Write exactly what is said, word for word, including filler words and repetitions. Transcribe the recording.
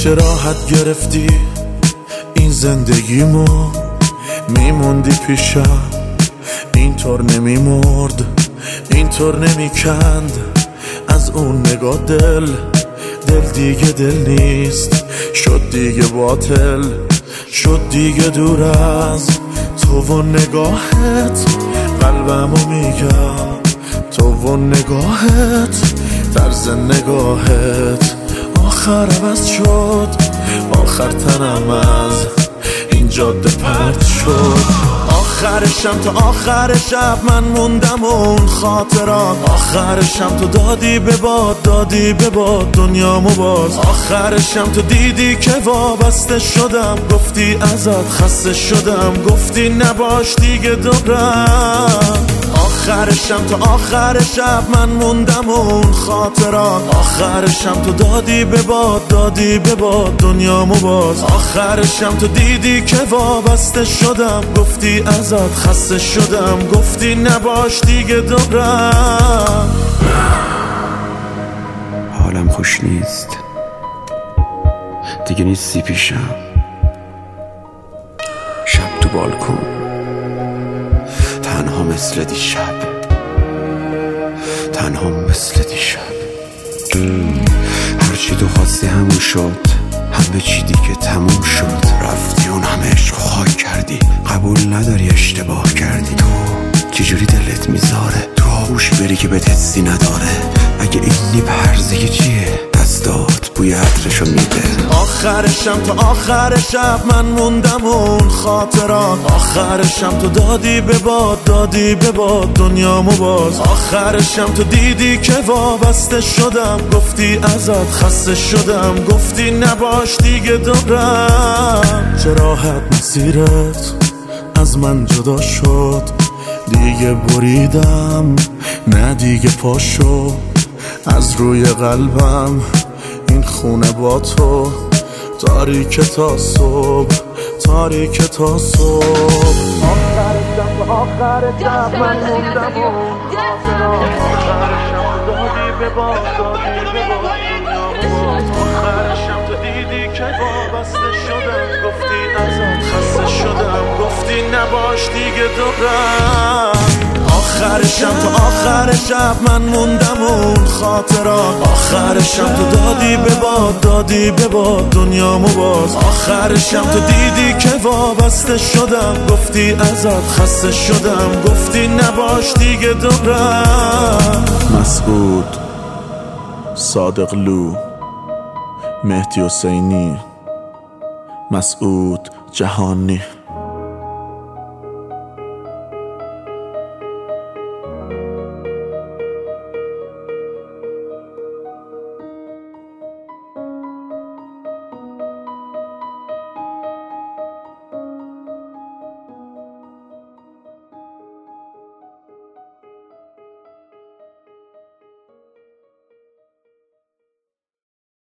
چه راحت گرفتی این زندگیمو، میموندی پیشم اینطور نمیمرد، اینطور نمیکند از اون نگاه دل. دل دیگه دل نیست، شد دیگه باطل، شد دیگه دور از تو و نگاهت. قلبمو میگم تو و نگاهت، طرز نگاهت آخر عوض شد، آخر تنم از این جاده پرت شد. آخرشم تا آخر شب من موندم و اون خاطرات، آخرشم تو دادی به باد، دادی به باد دنیامو باز. آخرشم تو دیدی که وابسته شدم، گفتی ازت خسته شدم، گفتی نباش دیگه دورم. آخرشم تا آخر شب من موندم و اون خاطرات، آخرشم تو دادی به باد، دادی به باد دنیامو باز. آخرشم تو دیدی که وابسته شدم، گفتی ازت خسته شدم، گفتی نباش دیگه دورم. حالم خوش نیست دیگه، نیستی پیشم. شب تو بالکن تنها مثل دیشب، تنها مثل دیشب. هرچی تو خواستی همون شد، همه چی دیگه تموم شد. رفتی اون همه عشق خاک کردی، قبول نداری اشتباه کردی. تو چجوری دلت میذاره تو آغوشی بری که بهت حسی نداره؟ اگه اینی برزه چیه دستات بوی عطرشو میده. آخرشم تا آخر شب من موندم و اون خاطرات، آخرشم تو دادی به باد، دادی به باد دنیامو باز. آخرشم تو دیدی که وابسته شدم، گفتی ازت خسته شدم، گفتی نباش دیگه دورم. چه راحت مسیرت از من جدا شد، دیگه بریدم نه دیگه پاشو از روی قلبم. این خونه با تو تاریک تا صبح، تاریک تا صبح. آخرشم تا آخر شب من موندم و آخرشم تو دادی به باد، دادی به باد. آخرشم تو دیدی که وابسته شدم، گفتی ازت خسته شدم، گفتی نباش دیگه دورم. آخرشم تا آخر شب من موندم و اون خاطرات، آخرشم تو دادی به باد، دادی به باد دنیامو باز. آخرشم تو دیدی که وابسته شدم، گفتی ازت خسته شدم، گفتی نباش دیگه دورم. مسعود، صادق لو، مهدی حسینی، مسعود جهانی.